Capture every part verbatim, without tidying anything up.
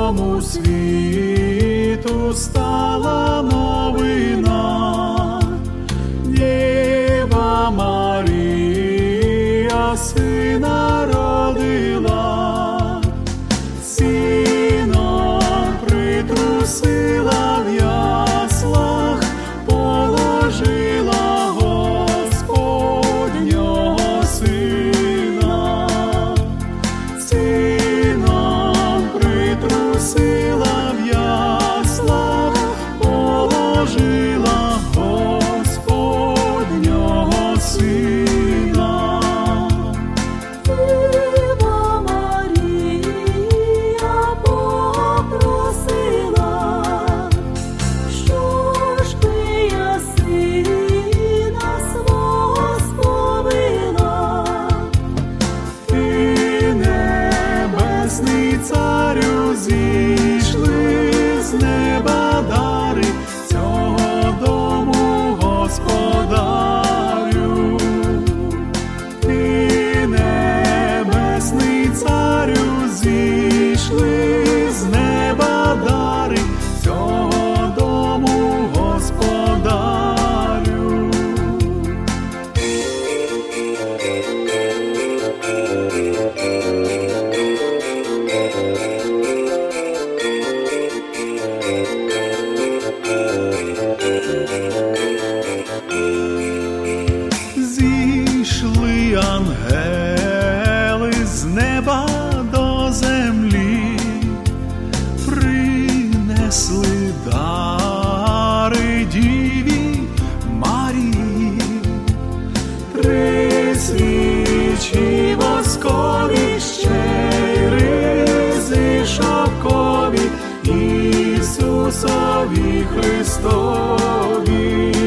всьому світу стала новина. Діва Марія сина родила, сіном притрусила в яслах, положила Господнього сина. Сіном притрусила в яслах, положила Господнього сина. Діва Марія попросила, що ж би я сина свого сповила. Ти, небесний царю, зійшли з неба дари цього дому господарю. Ти, небесний царю, зійшли з неба дари цього дому господарю. Зійшли ангели з неба до землі, принесли дари Діві Марії. Три свічі воскові, ще й ризи шовкові, Ісусові Христові.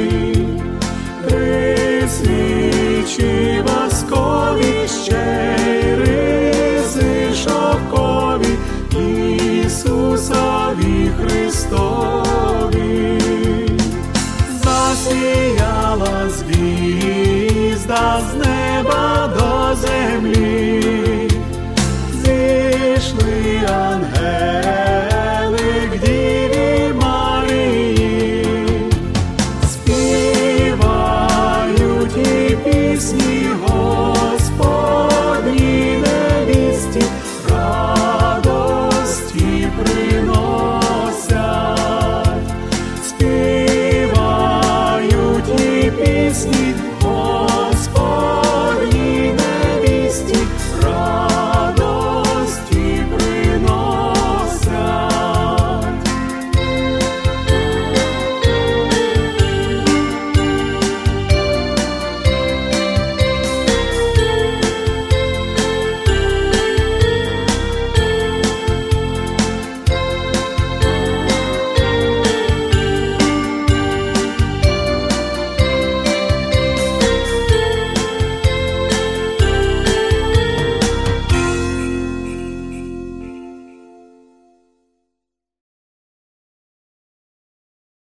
Три свічі воскові, ще й ризи шовкові, Ісусові Христові. Засіяла звізда з неба до землі, зійшли ангели к Діві Марії, співають і пісні Господній невісті, радості приносять.